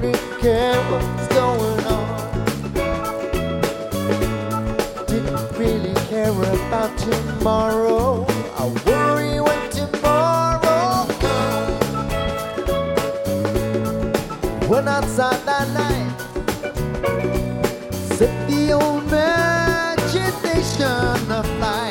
really care what's going on. Didn't really care about tomorrow. I worry when tomorrow comes. Went outside that night, set the old imagination afire.